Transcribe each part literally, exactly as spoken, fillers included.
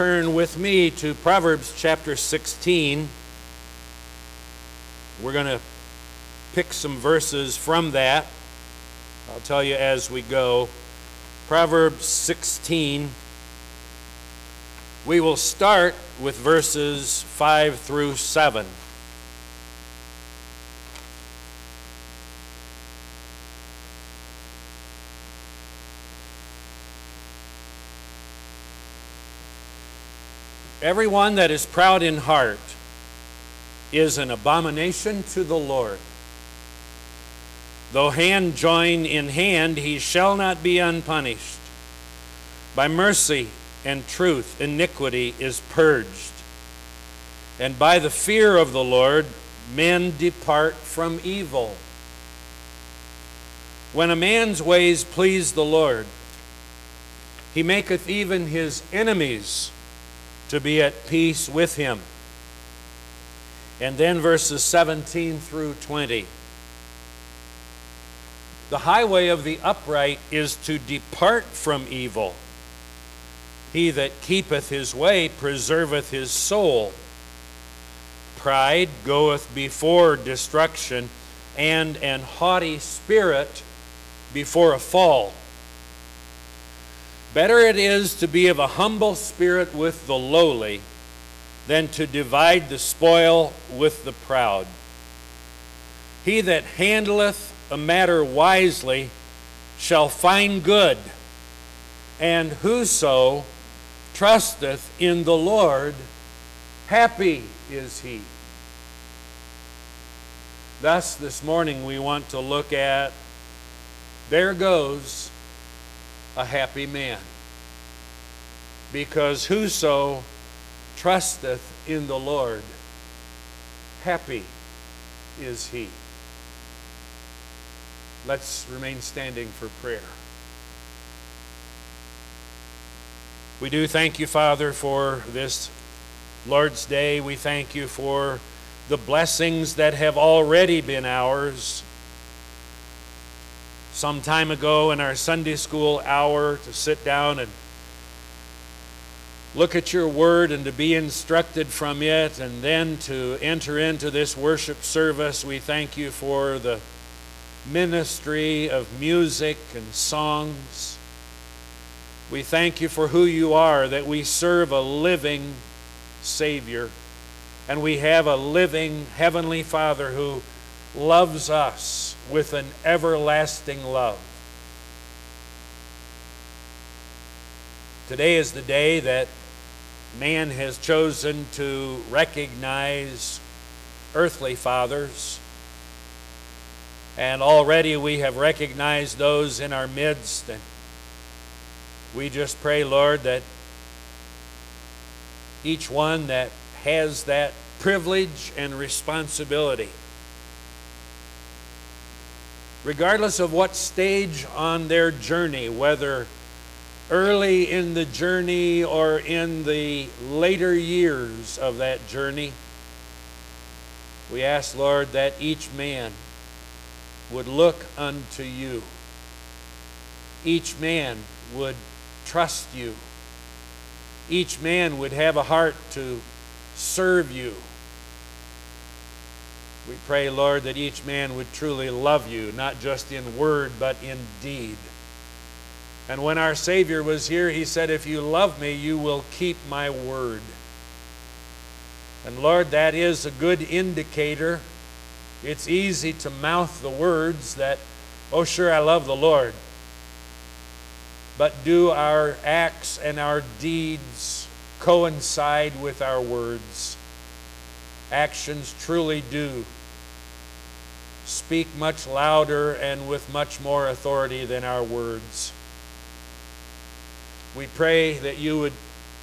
Turn with me to Proverbs chapter sixteen. We're going to pick some verses from that. I'll tell you as we go. Proverbs sixteen. We will start with verses five through seven. Everyone that is proud in heart is an abomination to the Lord. Though hand join in hand, he shall not be unpunished. By mercy and truth, iniquity is purged. And by the fear of the Lord, men depart from evil. When a man's ways please the Lord, he maketh even his enemies to be at peace with him. And then verses seventeen through twenty. The highway of the upright is to depart from evil. He that keepeth his way preserveth his soul. Pride goeth before destruction, and an haughty spirit before a fall. Better it is to be of a humble spirit with the lowly than to divide the spoil with the proud. He that handleth a matter wisely shall find good, and whoso trusteth in the Lord, happy is he. Thus, this morning we want to look at, there goes a happy man. Because whoso trusteth in the Lord, happy is he. Let's remain standing for prayer. We do thank you, Father, for this Lord's Day. We thank you for the blessings that have already been ours. Some time ago in our Sunday school hour, to sit down and look at your word and to be instructed from it, and then to enter into this worship service, we thank you for the ministry of music and songs. We thank you for who you are, that we serve a living Savior, and we have a living Heavenly Father who loves us with an everlasting love. Today is the day that man has chosen to recognize earthly fathers, and already we have recognized those in our midst, and we just pray, Lord, that each one that has that privilege and responsibility, regardless of what stage on their journey, whether early in the journey or in the later years of that journey, we ask, Lord, that each man would look unto you. Each man would trust you. Each man would have a heart to serve you. We pray, Lord, that each man would truly love you, not just in word, but in deed. And when our Savior was here, he said, if you love me, you will keep my word. And Lord, that is a good indicator. It's easy to mouth the words that, oh, sure, I love the Lord. But do our acts and our deeds coincide with our words? Actions truly do speak much louder and with much more authority than our words. We pray that you would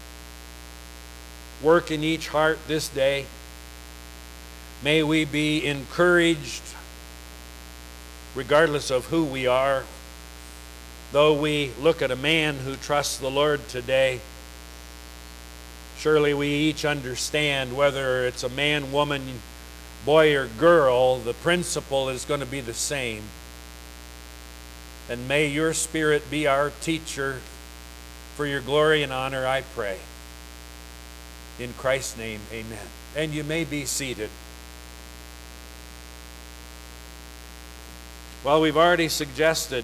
work in each heart this day. May we be encouraged, regardless of who we are. Though we look at a man who trusts the Lord today, surely we each understand, whether it's a man, woman, boy, or girl, the principle is going to be the same. And may your Spirit be our teacher. For your glory and honor, I pray. In Christ's name, amen. And you may be seated. Well, we've already suggested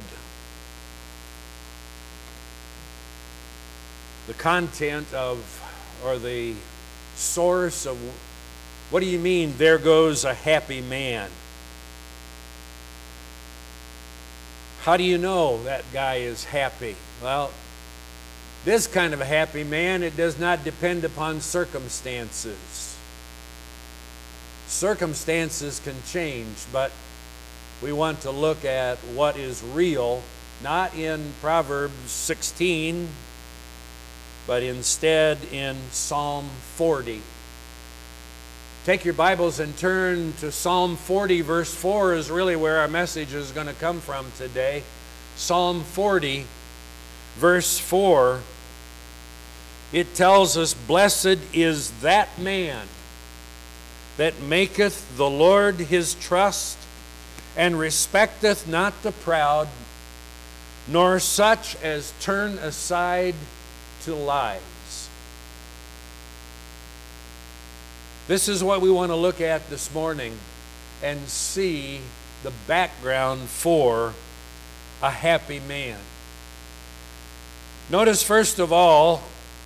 the content of, or the source of, what do you mean, there goes a happy man? How do you know that guy is happy? Well, this kind of a happy man, it does not depend upon circumstances. Circumstances can change, but we want to look at what is real, not in Proverbs sixteen, but instead in Psalm forty. Take your Bibles and turn to Psalm forty, verse four is really where our message is going to come from today. Psalm forty, verse four, it tells us, "Blessed is that man that maketh the Lord his trust, and respecteth not the proud, nor such as turn aside to lies." This is what we want to look at this morning and see the background for a happy man. Notice first of all,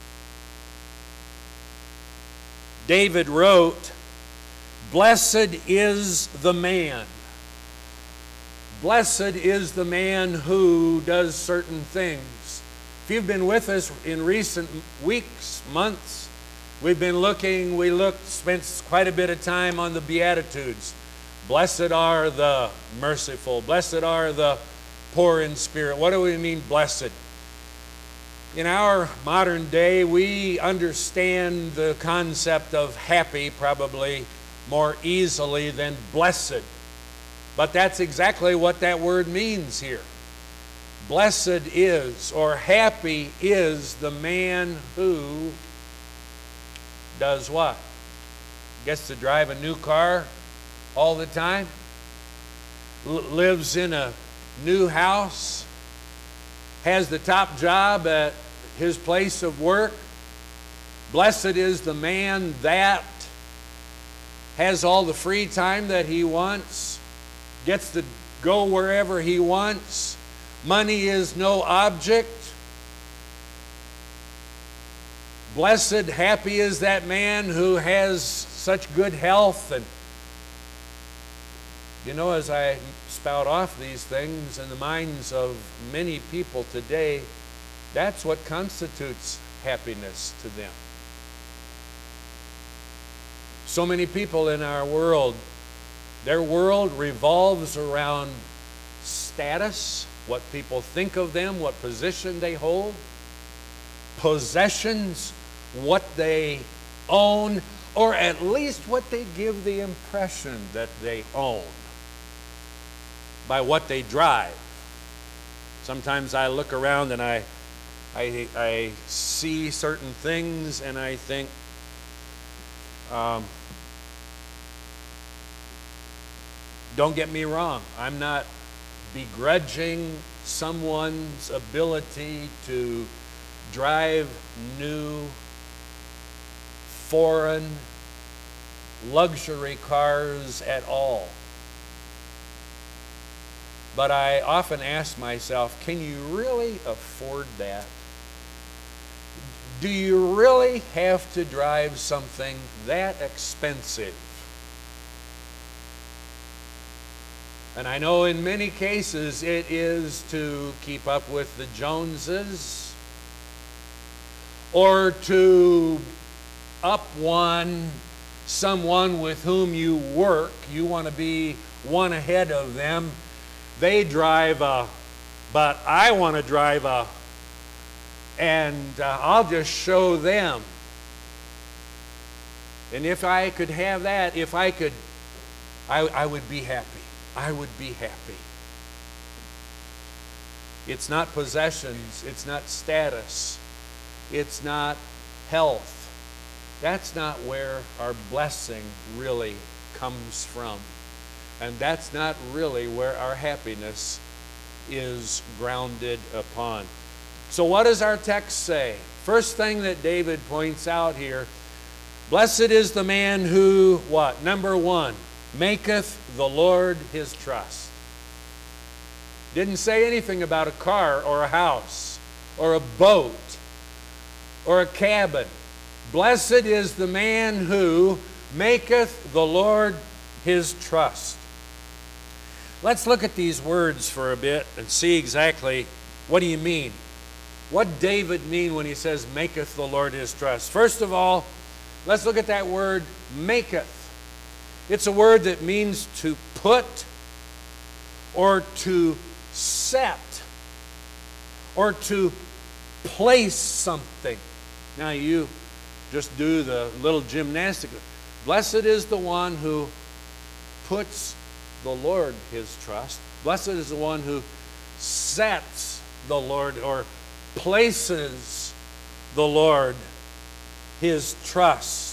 David wrote, "Blessed is the man." Blessed is the man who does certain things. If you've been with us in recent weeks, months, we've been looking, we looked, spent quite a bit of time on the Beatitudes. Blessed are the merciful. Blessed are the poor in spirit. What do we mean, blessed? In our modern day, we understand the concept of happy probably more easily than blessed. But that's exactly what that word means here. Blessed is, or happy is, the man who does what? Gets to drive a new car all the time, L- lives in a new house, has the top job at his place of work. Blessed is the man that has all the free time that he wants, gets to go wherever he wants. Money is no object. Blessed, happy is that man who has such good health. And you know, as I spout off these things, in the minds of many people today, that's what constitutes happiness to them. So many people in our world, their world revolves around status, what people think of them, what position they hold, possessions, what they own, or at least what they give the impression that they own by what they drive. Sometimes I look around and I, I, I see certain things and I think, um, don't get me wrong, I'm not begrudging someone's ability to drive new, foreign, luxury cars at all. But I often ask myself, can you really afford that? Do you really have to drive something that expensive? And I know in many cases it is to keep up with the Joneses or to up one someone with whom you work. You want to be one ahead of them. They drive a, but I want to drive a, and uh, I'll just show them. And if I could have that, if I could, I, I would be happy. I would be happy. It's not possessions. It's not status. It's not health. That's not where our blessing really comes from. And that's not really where our happiness is grounded upon. So what does our text say? First thing that David points out here, Blessed is the man who, what? Number one, maketh the Lord his trust. Didn't say anything about a car or a house or a boat or a cabin. Blessed is the man who maketh the Lord his trust. Let's look at these words for a bit and see exactly what do you mean. What did David mean when he says, maketh the Lord his trust? First of all, let's look at that word, maketh. It's a word that means to put or to set or to place something. Now you just do the little gymnastic. Blessed is the one who puts the Lord his trust. Blessed is the one who sets the Lord or places the Lord his trust.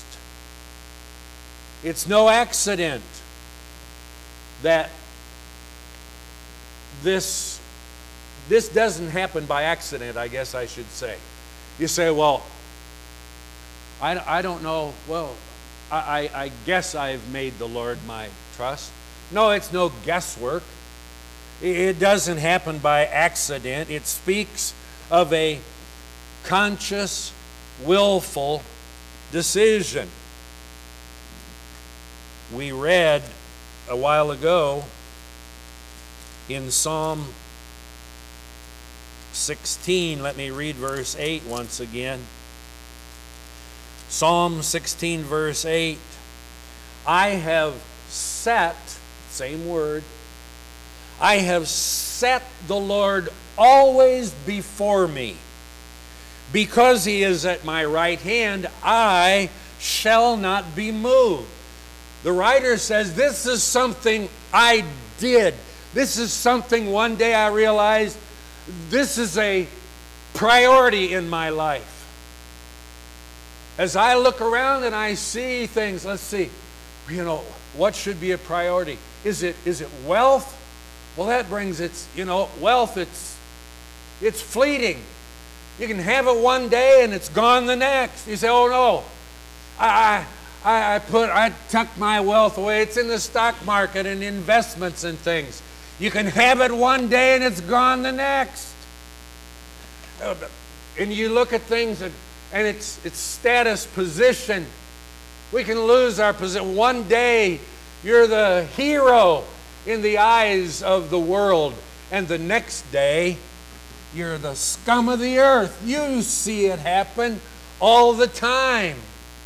It's no accident that this this doesn't happen by accident, I guess I should say. You say, well, I, I don't know, well, I, I guess I've made the Lord my trust. No, it's no guesswork. It doesn't happen by accident. It speaks of a conscious, willful decision. We read a while ago in Psalm sixteen, let me read verse eight once again. Psalm sixteen, verse eight. I have set, same word, I have set the Lord always before me. Because he is at my right hand, I shall not be moved. The writer says, this is something I did. This is something one day I realized this is a priority in my life. As I look around and I see things, let's see, you know, what should be a priority? Is it is it wealth? Well, that brings its, you know, wealth, it's it's fleeting. You can have it one day and it's gone the next. You say, oh no, I I I put I tucked my wealth away. It's in the stock market and investments and things. You can have it one day and it's gone the next. And you look at things and, and it's it's status, position. We can lose our position. One day you're the hero in the eyes of the world, and the next day you're the scum of the earth. You see it happen all the time.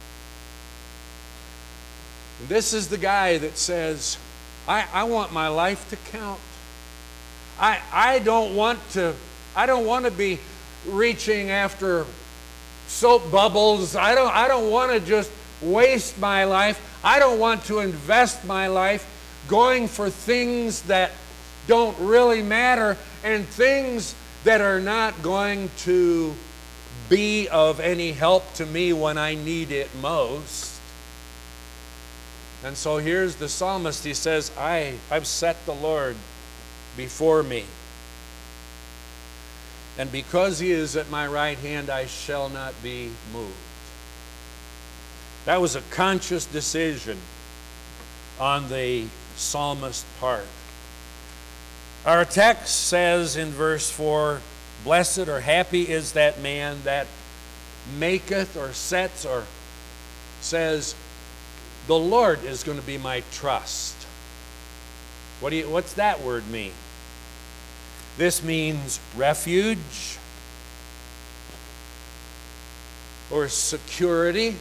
This is the guy that says, I, I want my life to count. I I don't want to I don't want to be reaching after soap bubbles. I don't I don't want to just waste my life. I don't want to invest my life going for things that don't really matter and things that are not going to be of any help to me when I need it most. And so here's the psalmist. He says, I, I've set the Lord before me. And because he is at my right hand, I shall not be moved. That was a conscious decision on the psalmist's part. Our text says in verse four, blessed or happy is that man that maketh or sets or says, the Lord is going to be my trust. What do you, what's that word mean? This means refuge or security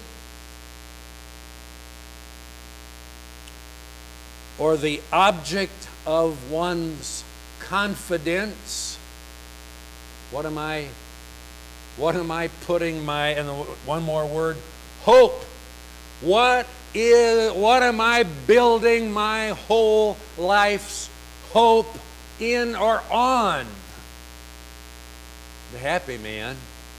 or the object of one's confidence. What am I what am I putting my, and one more word, hope. What is what am I building my whole life's hope in or on? The happy man.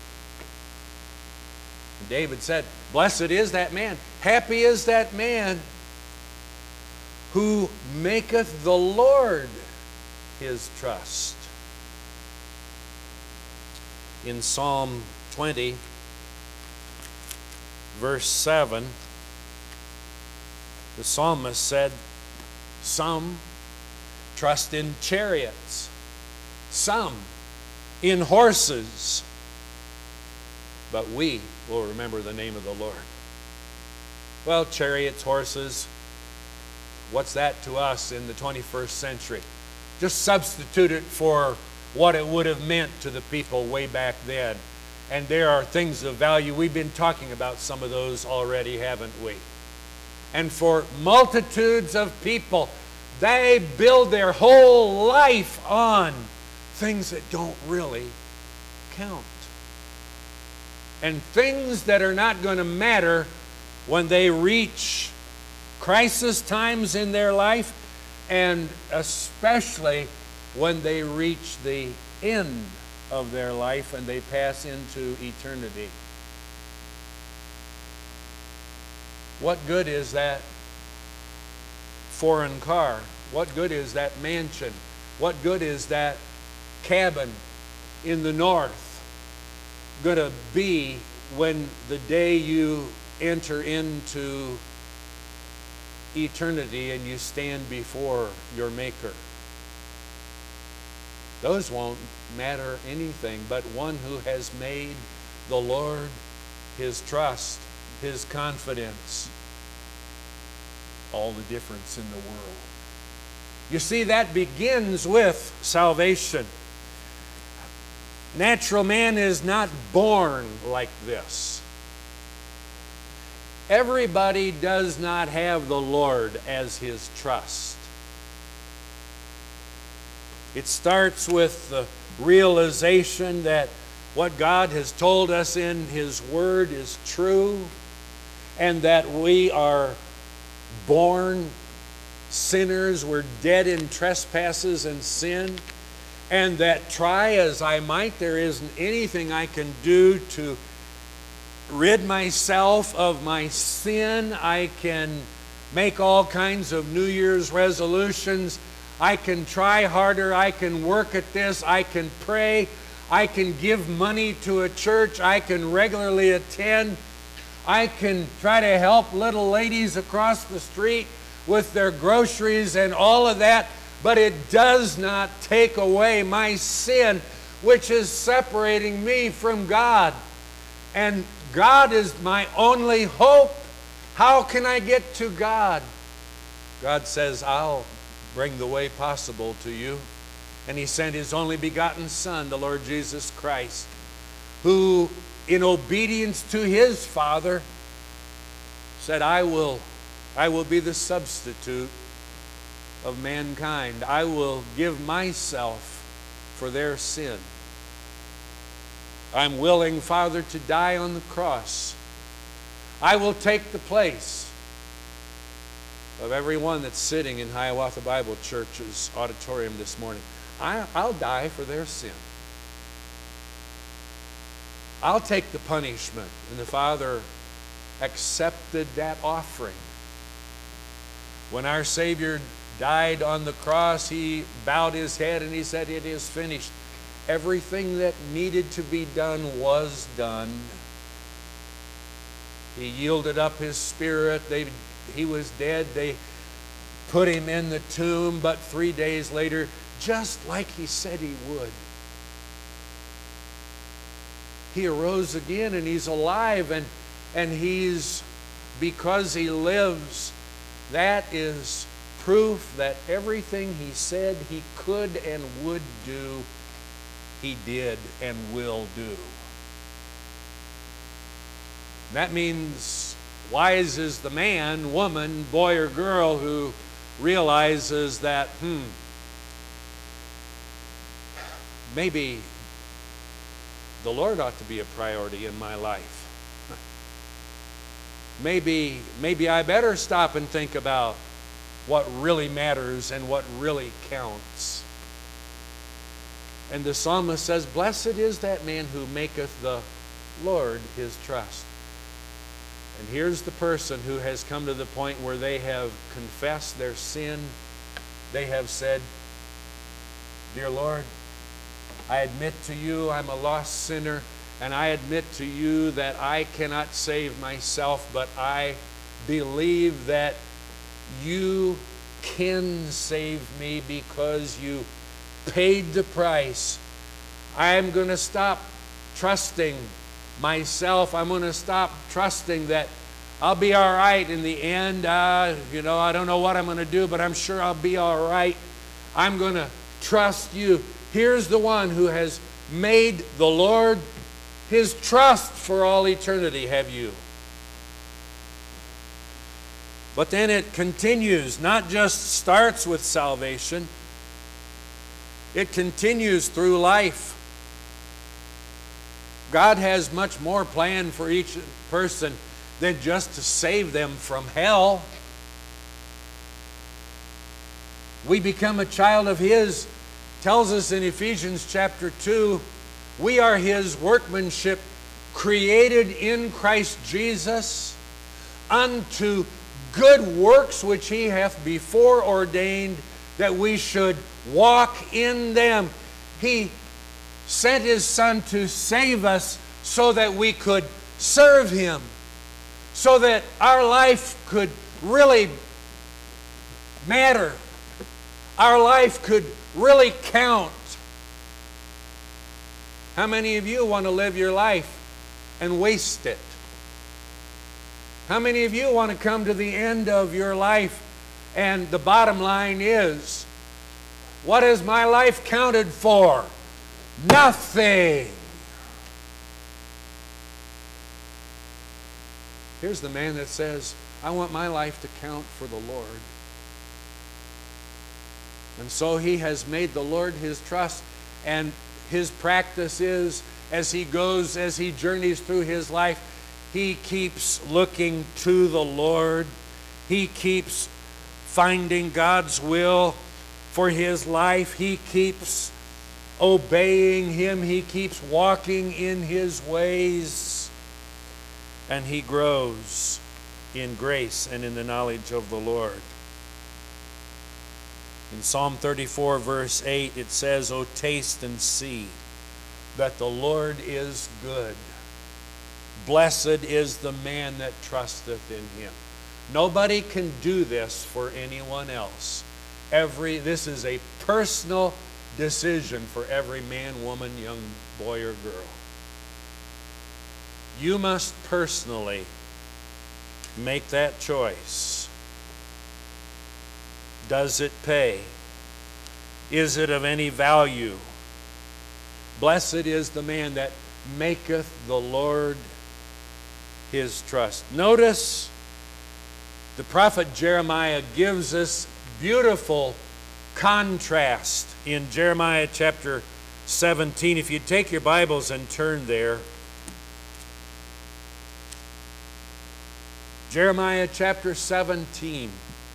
David said, blessed is that man, happy is that man who maketh the Lord his trust. In Psalm twenty, verse seven, the psalmist said, some trust in chariots, some in horses, but we will remember the name of the Lord. Well, chariots, horses, what's that to us in the twenty-first century? Just substitute it for what it would have meant to the people way back then. And there are things of value. We've been talking about some of those already, haven't we? And for multitudes of people, they build their whole life on things that don't really count. And things that are not going to matter when they reach crisis times in their life, and especially when they reach the end of their life and they pass into eternity. What good is that foreign car? What good is that mansion? What good is that cabin in the north going to be when the day you enter into eternity and you stand before your Maker? Those won't matter anything, but one who has made the Lord his trust, his confidence, all the difference in the world. You see, that begins with salvation. Natural man is not born like this. Everybody does not have the Lord as his trust. It starts with the realization that what God has told us in his word is true, and that we are born sinners, we're dead in trespasses and sin, and that try as I might, there isn't anything I can do to rid myself of my sin. I can make all kinds of New Year's resolutions. I can try harder. I can work at this. I can pray. I can give money to a church. I can regularly attend. I can try to help little ladies across the street with their groceries and all of that, but it does not take away my sin, which is separating me from God. And God is my only hope. How can I get to God? God says, I'll bring the way possible to you. And he sent his only begotten Son, the Lord Jesus Christ, who in obedience to his Father said, I will, I will be the substitute of mankind. I will give myself for their sin. I'm willing, Father, to die on the cross. I will take the place of everyone that's sitting in Hiawatha Bible Church's auditorium this morning. I, I'll die for their sin. I'll take the punishment. And the Father accepted that offering. When our Savior died on the cross, he bowed his head and he said, it is finished. Everything that needed to be done was done. He yielded up his spirit. They, he was dead. They put him in the tomb, but three days later, just like he said he would, he arose again, and he's alive, and, and he's, because he lives, that is proof that everything he said he could and would do, he did and will do. That means wise is the man, woman, boy, or girl who realizes that, hmm, maybe the Lord ought to be a priority in my life. Maybe, maybe I better stop and think about what really matters and what really counts. And the psalmist says, blessed is that man who maketh the Lord his trust. And here's the person who has come to the point where they have confessed their sin. They have said, dear Lord, I admit to you I'm a lost sinner, And I admit to you that I cannot save myself, but I believe that you can save me because you paid the price. I'm going to stop trusting myself. I'm going to stop trusting that I'll be all right in the end. Uh, you know, I don't know what I'm going to do, but I'm sure I'll be all right. I'm going to trust you. Here's the one who has made the Lord his trust for all eternity. Have you? But then it continues, not just starts with salvation, it continues through life. God has much more planned for each person than just to save them from hell. We become a child of His. Tells us in Ephesians chapter two, we are His workmanship, created in Christ Jesus unto good works which He hath before ordained that we should walk in them. He sent His Son to save us so that we could serve Him, so that our life could really matter. Our life could really count. How many of you want to live your life and waste it? How many of you want to come to the end of your life and the bottom line is, what is my life counted for? Nothing. Here's the man that says, I want my life to count for the Lord. And so he has made the Lord his trust, and his practice is, as he goes, as he journeys through his life, he keeps looking to the Lord. He keeps finding God's will for his life. He keeps obeying Him. He keeps walking in His ways. And he grows in grace and in the knowledge of the Lord. In Psalm thirty-four, verse eight, it says, O taste and see that the Lord is good. Blessed is the man that trusteth in Him. Nobody can do this for anyone else. Every this is a personal decision for every man, woman, young boy, or girl. You must personally make that choice. Does it pay? Is it of any value? Blessed is the man that maketh the Lord his trust. Notice the prophet Jeremiah gives us beautiful contrast in Jeremiah chapter seventeen. If you take your Bibles and turn there. Jeremiah chapter seventeen.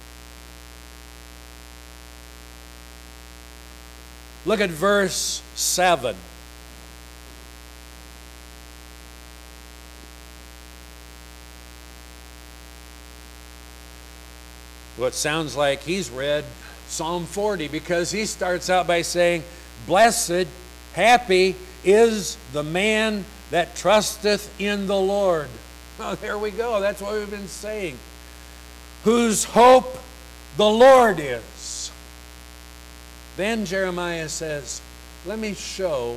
Look at verse seven. Well, it sounds like he's read Psalm forty, because he starts out by saying, Blessed, happy is the man that trusteth in the Lord. Oh, there we go. That's what we've been saying. Whose hope the Lord is. Then Jeremiah says, let me show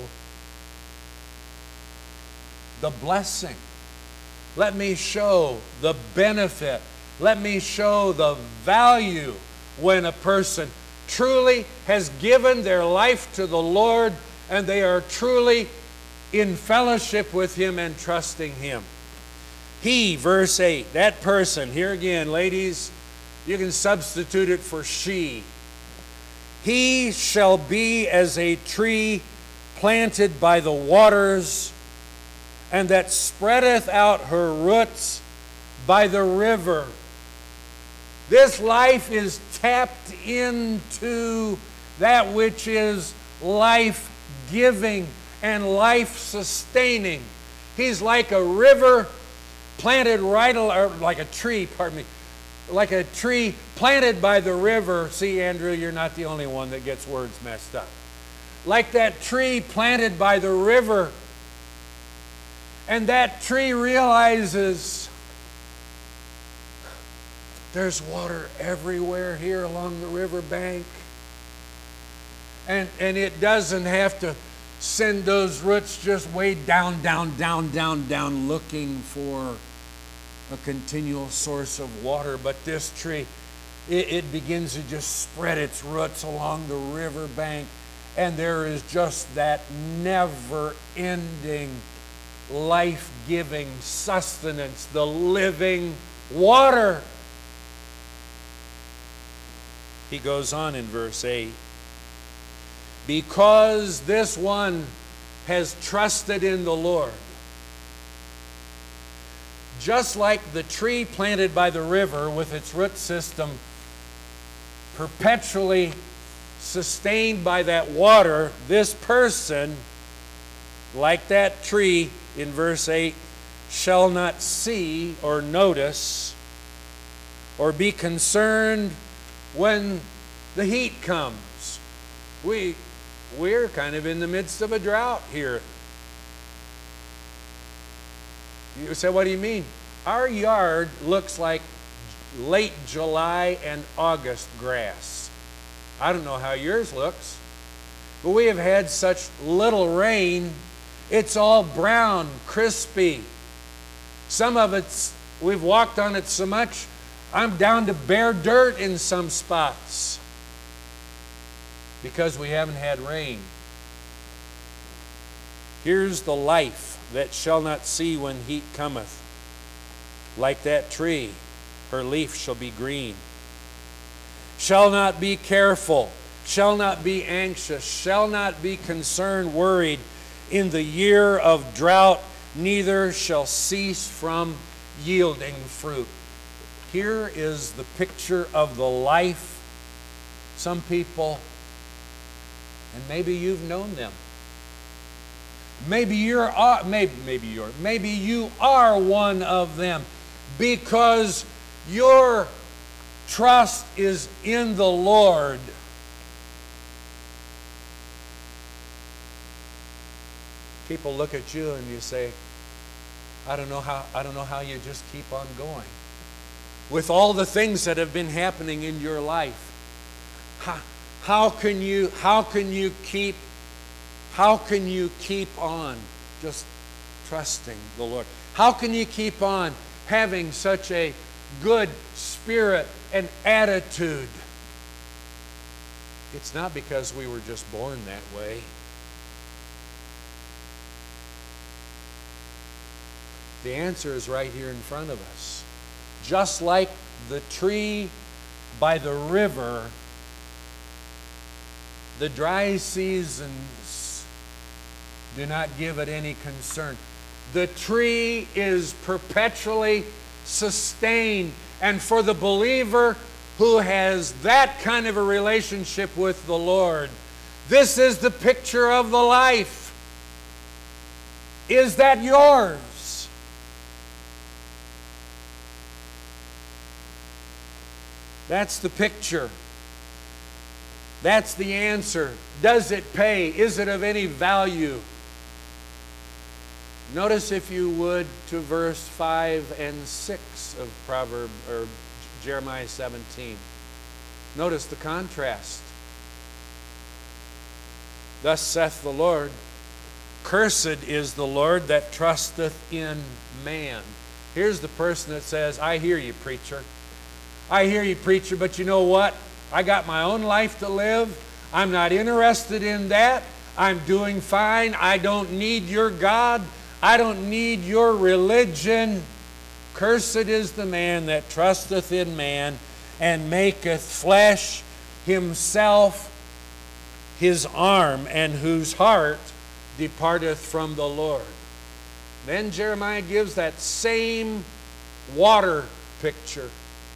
the blessing. Let me show the benefit. Let me show the value when a person truly has given their life to the Lord and they are truly in fellowship with Him and trusting Him. He, verse eight, that person, here again, ladies, you can substitute it for she. He shall be as a tree planted by the waters, and that spreadeth out her roots by the river. This life is tapped into that which is life-giving and life-sustaining. He's like a river planted right, or like a tree, pardon me, like a tree planted by the river. See, Andrew, you're not the only one that gets words messed up. Like that tree planted by the river. And that tree realizes there's water everywhere here along the riverbank. And, and it doesn't have to send those roots just way down, down, down, down, down, looking for a continual source of water. But this tree, it, it begins to just spread its roots along the riverbank. And there is just that never-ending, life-giving sustenance, the living water. He goes on in verse eight. Because this one has trusted in the Lord, just like the tree planted by the river with its root system perpetually sustained by that water, this person, like that tree in verse eight, shall not see or notice or be concerned when the heat comes. We, we're kind of in the midst of a drought here. You say, what do you mean? Our yard looks like late July and August grass. I don't know how yours looks, but we have had such little rain. It's all brown, crispy. Some of it's, we've walked on it so much, I'm down to bare dirt in some spots because we haven't had rain. Here's the life that shall not see when heat cometh. Like that tree, her leaf shall be green. Shall not be careful, shall not be anxious, shall not be concerned, worried in the year of drought, neither shall cease from yielding fruit. Here is the picture of the life. Some people, and maybe you've known them. Maybe you're, maybe maybe you're, maybe you are one of them, because your trust is in the Lord. People look at you and you say, I don't know how I don't know how you just keep on going. With all the things that have been happening in your life, how, how can you how can you keep how can you keep on just trusting the Lord? How can you keep on having such a good spirit and attitude? It's not because we were just born that way. The answer is right here in front of us. Just like the tree by the river, the dry seasons do not give it any concern. The tree is perpetually sustained. And for the believer who has that kind of a relationship with the Lord, this is the picture of the life. Is that yours? That's the picture. That's the answer. Does it pay? Is it of any value? Notice, if you would, to verse five and six of Proverbs or Jeremiah seventeen. Notice the contrast. Thus saith the Lord, cursed is the Lord that trusteth in man. Here's the person that says, I hear you, preacher. I hear you, preacher, but you know what? I got my own life to live. I'm not interested in that. I'm doing fine. I don't need your God. I don't need your religion. Cursed is the man that trusteth in man, and maketh flesh himself his arm, and whose heart departeth from the Lord. Then Jeremiah gives that same water picture.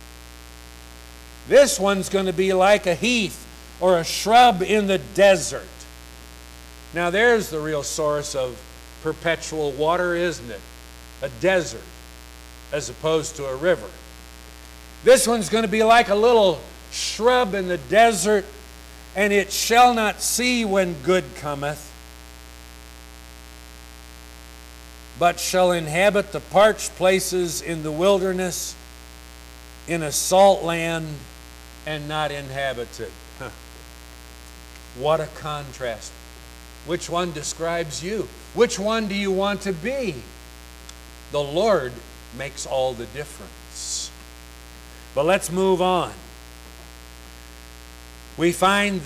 This one's going to be like a heath or a shrub in the desert. Now there's the real source of perpetual water, isn't it? A desert as opposed to a river. This one's going to be like a little shrub in the desert, and it shall not see when good cometh, but shall inhabit the parched places in the wilderness, in a salt land, and not inhabited. Huh. What a contrast. Which one describes you? Which one do you want to be? The Lord makes all the difference. But let's move on. We find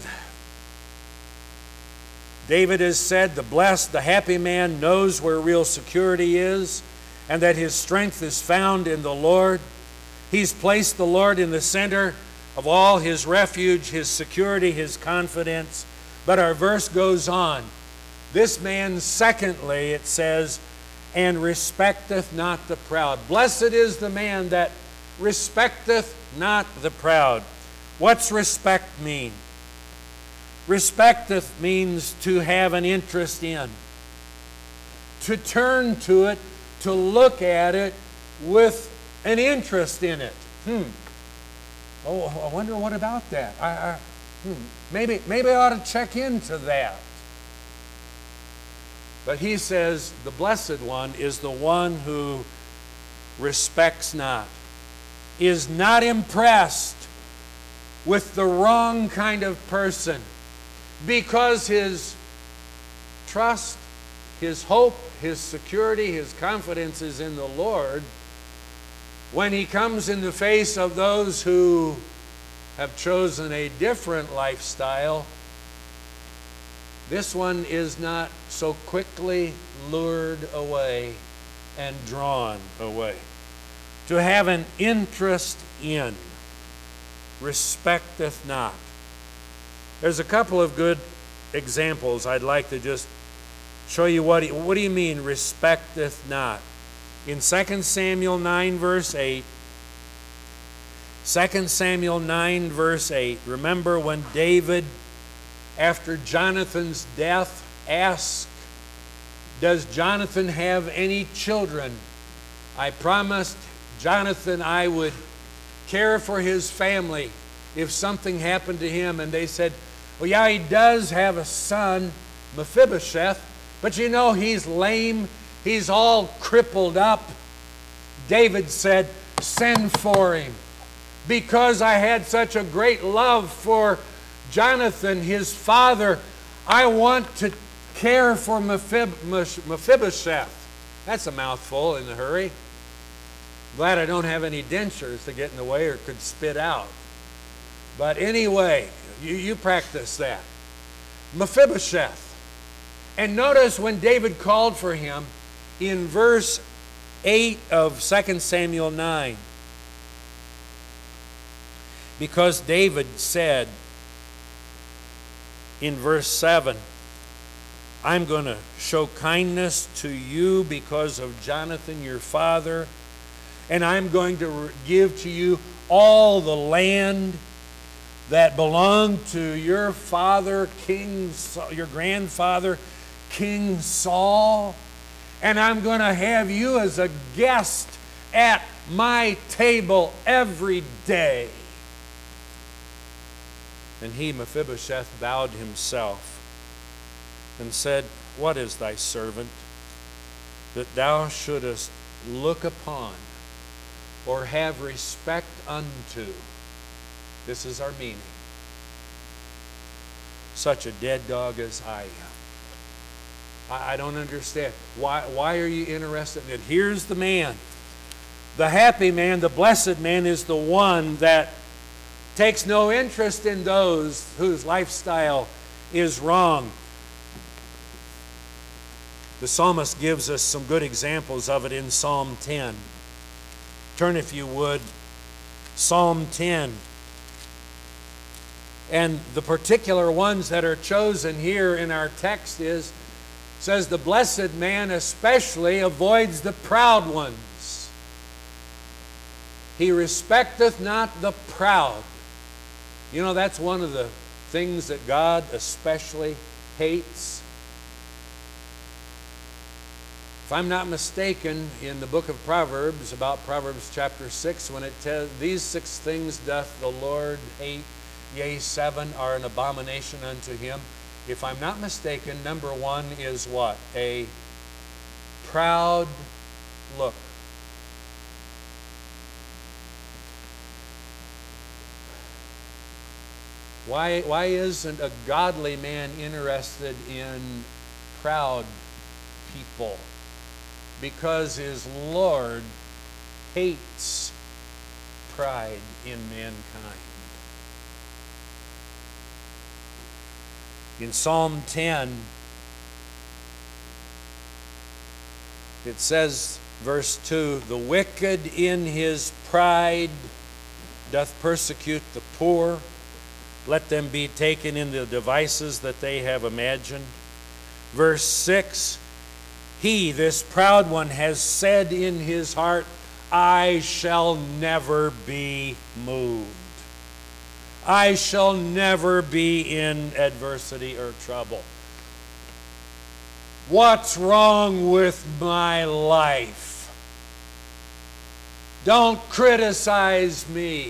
David has said, the blessed, the happy man knows where real security is, and that his strength is found in the Lord. He's placed the Lord in the center of all his refuge, his security, his confidence. But our verse goes on. This man, secondly, it says, and respecteth not the proud. Blessed is the man that respecteth not the proud. What's respect mean? Respecteth means to have an interest in, to turn to it, to look at it with an interest in it. Hmm. Oh, I wonder what about that. I, I, hmm. Maybe, maybe I ought to check into that. But he says the blessed one is the one who respects not, is not impressed with the wrong kind of person, because his trust, his hope, his security, his confidence is in the Lord. When he comes in the face of those who have chosen a different lifestyle, this one is not so quickly lured away and drawn away. To have an interest in, respecteth not. There's a couple of good examples I'd like to just show you. What, what do you mean, respecteth not? In Second Samuel nine, verse eight, Second Samuel nine, verse eight, remember when David, after Jonathan's death, asked, does Jonathan have any children? I promised Jonathan I would care for his family if something happened to him. And they said, well, yeah, he does have a son, Mephibosheth, but you know, he's lame. He's all crippled up. David said, send for him. Because I had such a great love for Jonathan, his father, I want to care for Mephib- Mephibosheth. That's a mouthful in a hurry. Glad I don't have any dentures to get in the way or could spit out. But anyway, you, you practice that. Mephibosheth. And notice when David called for him in verse eight of Second Samuel nine. Because David said in verse seven, I'm going to show kindness to you because of Jonathan your father, and I'm going to give to you all the land that belonged to your father, King Saul, your grandfather, King Saul, and I'm going to have you as a guest at my table every day. And he, Mephibosheth, bowed himself and said, what is thy servant, that thou shouldest look upon or have respect unto? This is our meaning. Such a dead dog as I am. I, I don't understand. Why, why are you interested in it? Here's the man. The happy man, the blessed man, is the one that takes no interest in those whose lifestyle is wrong. The psalmist gives us some good examples of it in Psalm ten. Turn, if you would, Psalm ten. And the particular ones that are chosen here in our text is, says the blessed man especially avoids the proud ones. He respecteth not the proud. You know, that's one of the things that God especially hates. If I'm not mistaken, in the book of Proverbs, about Proverbs chapter six, when it tells, these six things doth the Lord hate, yea, seven are an abomination unto him. If I'm not mistaken, number one is what? A proud look. Why, why isn't a godly man interested in proud people? Because his Lord hates pride in mankind. In Psalm ten, it says, verse two, the wicked in his pride doth persecute the poor. Let them be taken in the devices that they have imagined. Verse six, he, this proud one, has said in his heart, I shall never be moved. I shall never be in adversity or trouble. What's wrong with my life? Don't criticize me.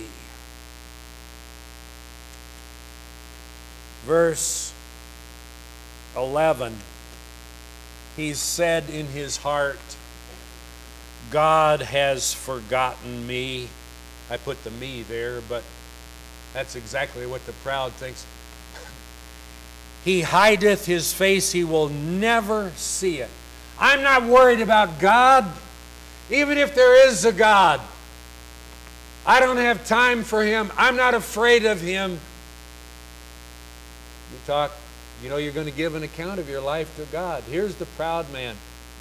Verse eleven, he said in his heart, God has forgotten me. I put the me there, but that's exactly what the proud thinks. He hideth his face, he will never see it. I'm not worried about God, even if there is a God. I don't have time for him. I'm not afraid of him. You talk, you know, you're going to give an account of your life to God. Here's the proud man.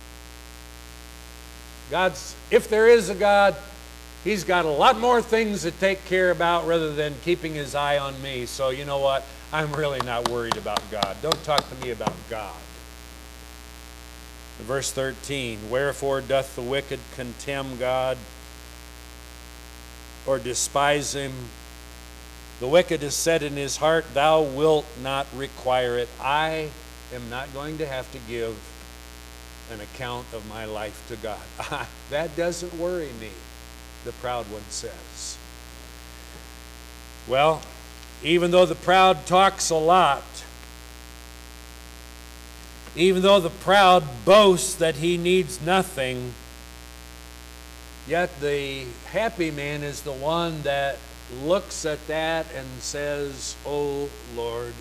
God's, if there is a God, he's got a lot more things to take care about rather than keeping his eye on me. So you know what? I'm really not worried about God. Don't talk to me about God. Verse thirteen, wherefore doth the wicked contemn God or despise him? The wicked has said in his heart, thou wilt not require it. I am not going to have to give an account of my life to God. That doesn't worry me, the proud one says. Well, even though the proud talks a lot, even though the proud boasts that he needs nothing, yet the happy man is the one that looks at that and says, oh Lord,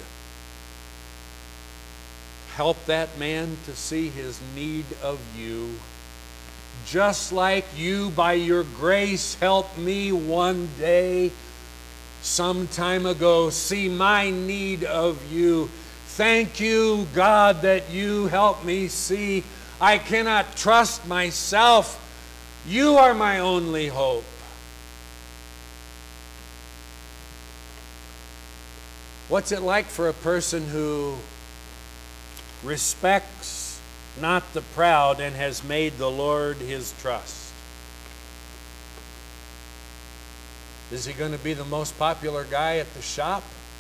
help that man to see his need of you, just like you by your grace helped me one day, some time ago, see my need of you. Thank you, God, that you helped me see I cannot trust myself. You are my only hope. What's it like for a person who respects not the proud and has made the Lord his trust? Is he going to be the most popular guy at the shop?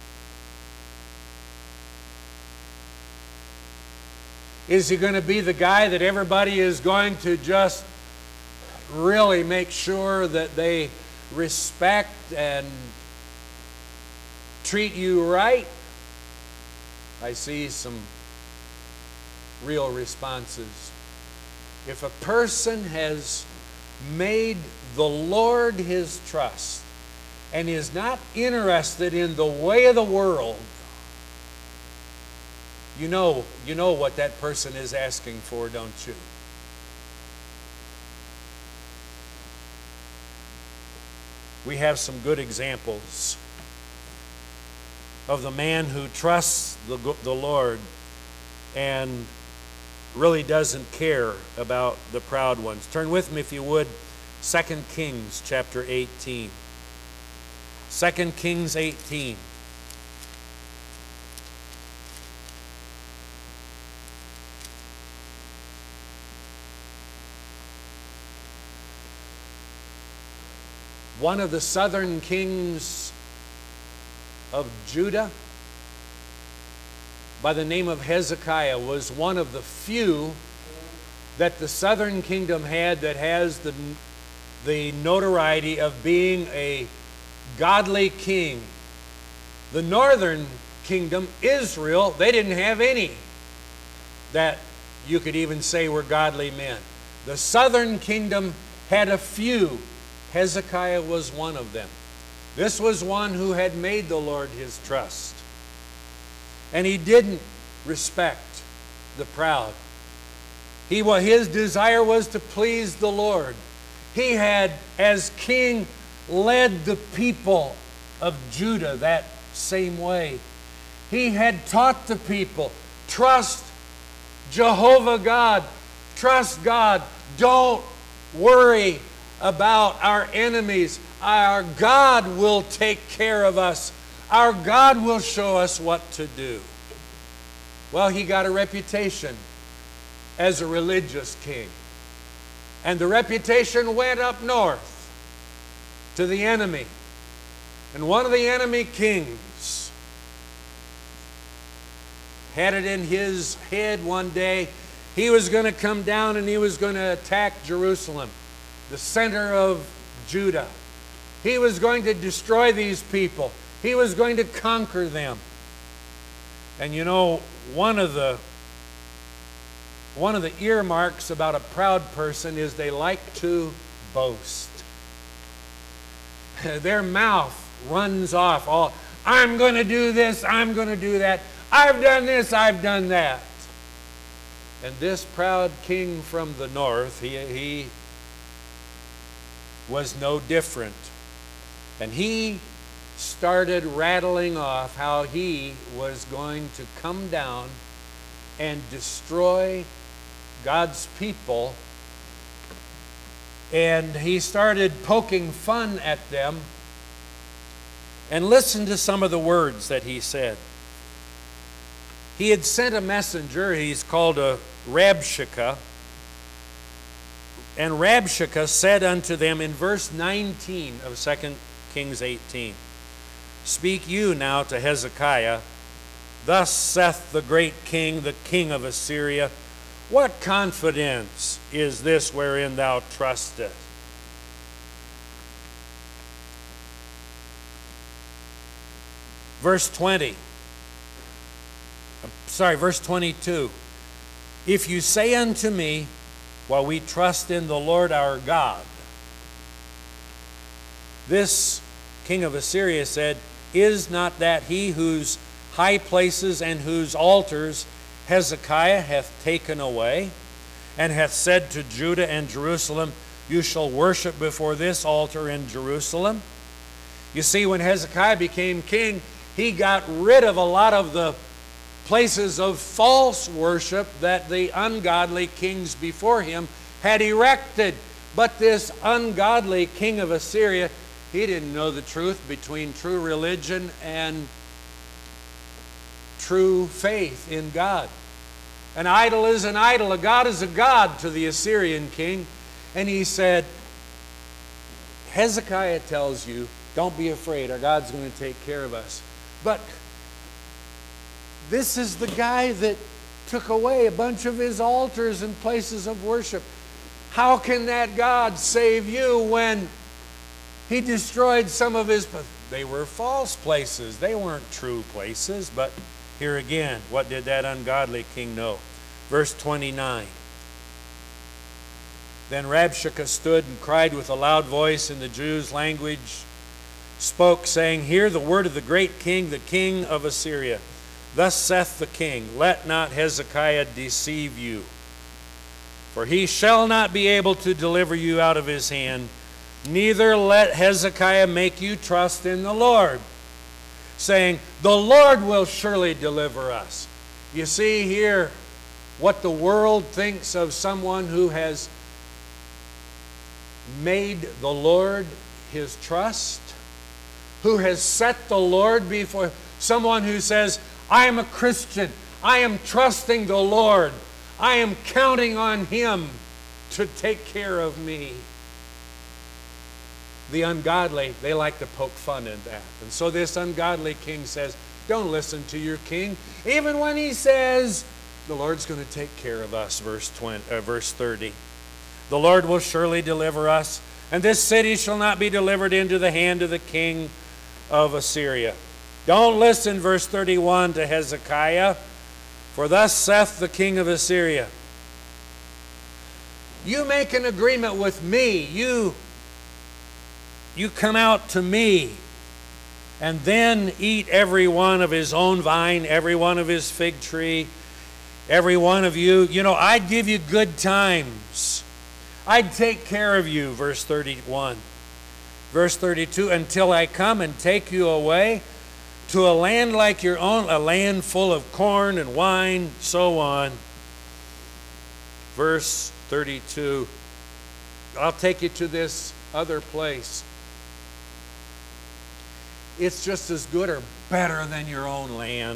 Is he going to be the guy that everybody is going to just really make sure that they respect and treat you right? I see some real responses. If a person has made the Lord his trust and is not interested in the way of the world, you know, you know what that person is asking for, don't you? We have some good examples of the man who trusts the, the Lord and really doesn't care about the proud ones. Turn with me, if you would, Second Kings chapter eighteen. Second Kings eighteen. One of the southern kings of Judah, by the name of Hezekiah, was one of the few that the southern kingdom had that has the, the notoriety of being a godly king. The northern kingdom, Israel, they didn't have any that you could even say were godly men. The southern kingdom had a few. Hezekiah was one of them. This was one who had made the Lord his trust. And he didn't respect the proud. He, his desire was to please the Lord. He had, as king, led the people of Judah that same way. He had taught the people, trust Jehovah God. Trust God. Don't worry about our enemies. Our God will take care of us. Our God will show us what to do. Well, he got a reputation as a religious king. And the reputation went up north to the enemy. And one of the enemy kings had it in his head one day he was going to come down and he was going to attack Jerusalem, the center of Judah. He was going to destroy these people. He was going to conquer them. And you know, one of the one of the earmarks about a proud person is they like to boast. Their mouth runs off all, I'm going to do this, I'm going to do that. I've done this, I've done that. And this proud king from the north, he, he was no different. And he started rattling off how he was going to come down and destroy God's people. And he started poking fun at them. And listen to some of the words that he said. He had sent a messenger, he's called a Rabshakeh. And Rabshakeh said unto them in verse nineteen of Second Kings eighteen, Speak you now to Hezekiah, Thus saith the great king, the king of Assyria, What confidence is this wherein thou trustest? Verse twenty. Sorry, verse twenty-two. If you say unto me, While we trust in the Lord our God, this king of Assyria said, Is not that he whose high places and whose altars Hezekiah hath taken away, and hath said to Judah and Jerusalem, You shall worship before this altar in Jerusalem? You see, when Hezekiah became king, he got rid of a lot of the places of false worship that the ungodly kings before him had erected. But this ungodly king of Assyria, he didn't know the truth between true religion and true faith in God. An idol is an idol. A God is a God to the Assyrian king. And he said, Hezekiah tells you, don't be afraid. Our God's going to take care of us. But this is the guy that took away a bunch of his altars and places of worship. How can that God save you when he destroyed some of his... They were false places. They weren't true places. But here again, what did that ungodly king know? Verse twenty-nine. Then Rabshakeh stood and cried with a loud voice in the Jews' language, spoke, saying, Hear the word of the great king, the king of Assyria. Thus saith the king, Let not Hezekiah deceive you, for he shall not be able to deliver you out of his hand, neither let Hezekiah make you trust in the Lord, saying, The Lord will surely deliver us. You see here what the world thinks of someone who has made the Lord his trust, who has set the Lord before, someone who says, I am a Christian. I am trusting the Lord. I am counting on him to take care of me. The ungodly, they like to poke fun at that. And so this ungodly king says, don't listen to your king. Even when he says, the Lord's going to take care of us, verse twenty, uh, verse thirty. The Lord will surely deliver us, and this city shall not be delivered into the hand of the king of Assyria. Don't listen, verse thirty-one, to Hezekiah, for thus saith the king of Assyria, You make an agreement with me. You, you come out to me. And then eat every one of his own vine, every one of his fig tree, every one of you. You know, I'd give you good times. I'd take care of you, verse thirty-one. Verse thirty-two, until I come and take you away to a land like your own, a land full of corn and wine, so on. Verse thirty-two, I'll take you to this other place. It's just as good or better than your own land.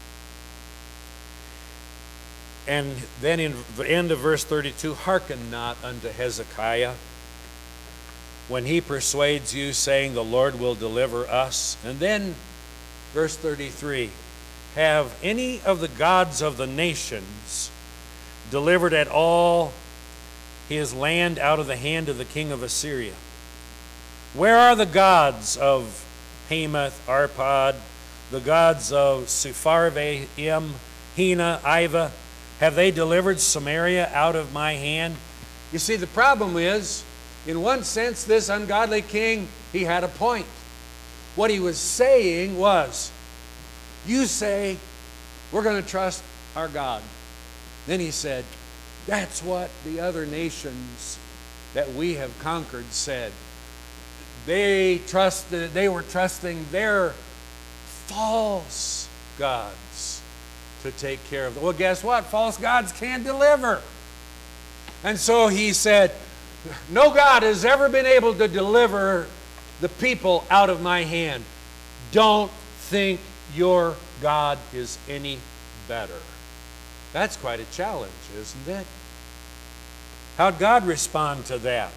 And then in the end of verse thirty-two, hearken not unto Hezekiah when he persuades you, saying, the Lord will deliver us. And then verse thirty-three, have any of the gods of the nations delivered at all his land out of the hand of the king of Assyria? Where are the gods of Hamath, Arpad, the gods of Sepharvaim, Hena, Iva? Have they delivered Samaria out of my hand? You see, the problem is, in one sense, this ungodly king, he had a point. What he was saying was, you say, we're going to trust our God. Then he said, that's what the other nations that we have conquered said. They trusted, they were trusting their false gods to take care of them. Well, guess what? False gods can't deliver. And so he said, no God has ever been able to deliver the people out of my hand. Don't think your God is any better. That's quite a challenge, isn't it? How'd God respond to that?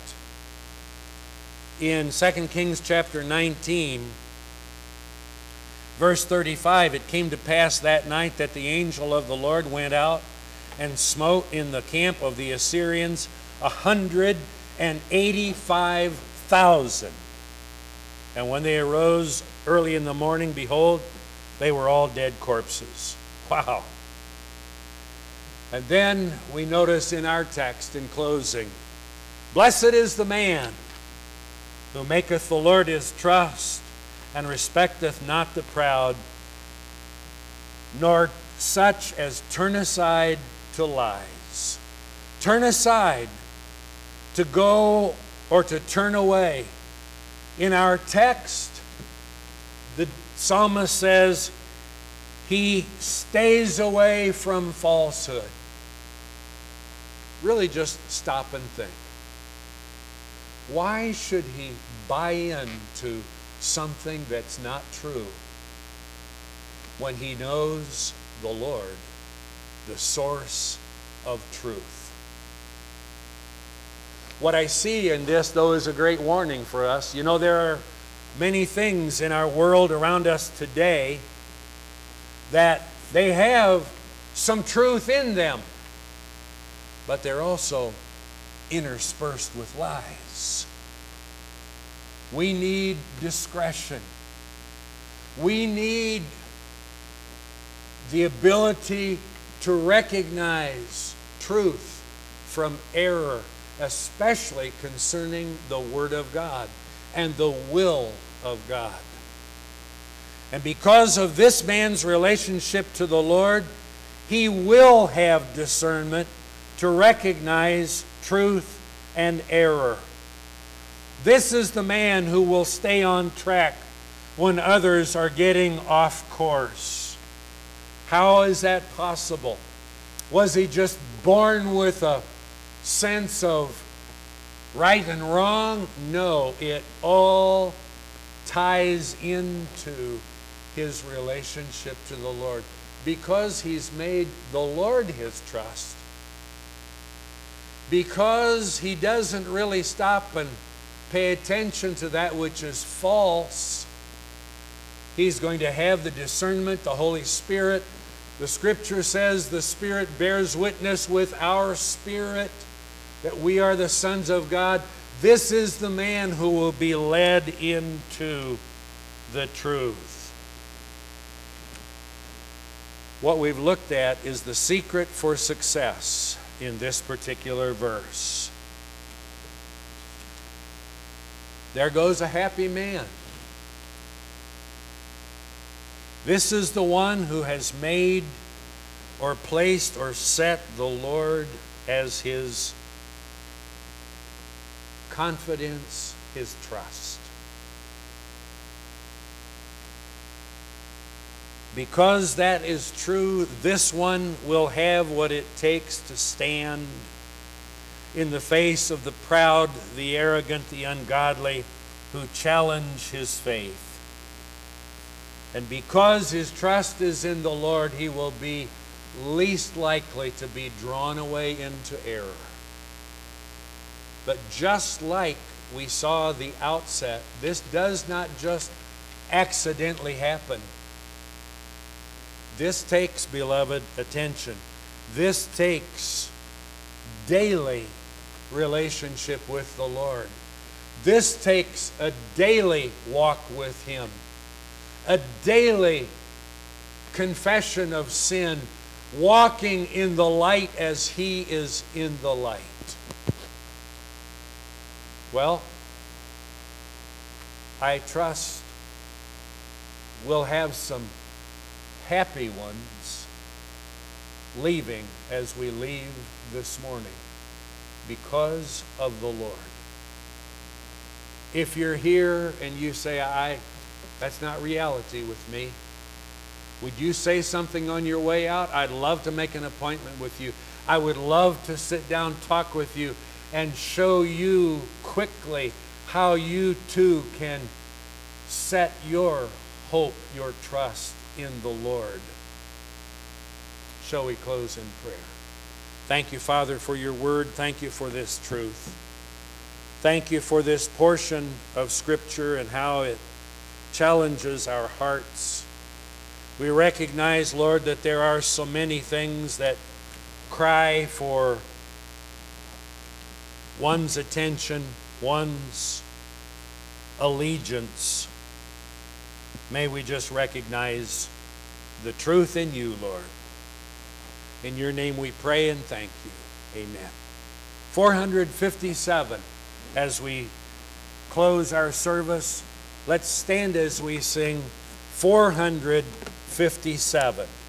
In Second Kings chapter nineteen, verse thirty-five, it came to pass that night that the angel of the Lord went out and smote in the camp of the Assyrians a hundred and eighty-five thousand. And when they arose early in the morning, behold, they were all dead corpses. Wow. And then we notice in our text in closing, blessed is the man who maketh the Lord his trust, and respecteth not the proud, nor such as turn aside to lies. Turn aside, to go or to turn away. In our text, the psalmist says, he stays away from falsehood. Really just stop and think. Why should he buy into something that's not true when he knows the Lord, the source of truth? What I see in this, though, is a great warning for us. You know, there are many things in our world around us today that they have some truth in them, but they're also interspersed with lies. We need discretion. We need the ability to recognize truth from error, especially concerning the Word of God and the will of God. And because of this man's relationship to the Lord, he will have discernment to recognize truth and error. This is the man who will stay on track when others are getting off course. How is that possible? Was he just born with a sense of right and wrong? No, it all ties into his relationship to the Lord. Because he's made the Lord his trust, because he doesn't really stop and pay attention to that which is false, he's going to have the discernment, the Holy Spirit. The Scripture says the Spirit bears witness with our spirit that we are the sons of God. This is the man who will be led into the truth. What we've looked at is the secret for success in this particular verse. There goes a happy man. This is the one who has made or placed or set the Lord as his confidence, his trust. Because that is true, this one will have what it takes to stand in the face of the proud, the arrogant, the ungodly who challenge his faith. And because his trust is in the Lord, he will be least likely to be drawn away into error. But just like we saw the outset, this does not just accidentally happen. This takes, beloved, attention. This takes daily relationship with the Lord. This takes a daily walk with Him, a daily confession of sin, walking in the light as He is in the light. Well, I trust we'll have some happy ones leaving as we leave this morning because of the Lord. If you're here and you say, I, that's not reality with me, would you say something on your way out? I'd love to make an appointment with you. I would love to sit down, talk with you, and show you quickly how you too can set your hope, your trust in the Lord. Shall we close in prayer? Thank you, Father, for your word. Thank you for this truth. Thank you for this portion of Scripture and how it challenges our hearts. We recognize, Lord, that there are so many things that cry for one's attention, one's allegiance. May we just recognize the truth in you, Lord. In your name we pray and thank you. Amen. four hundred fifty-seven, as we close our service, let's stand as we sing four hundred fifty-seven.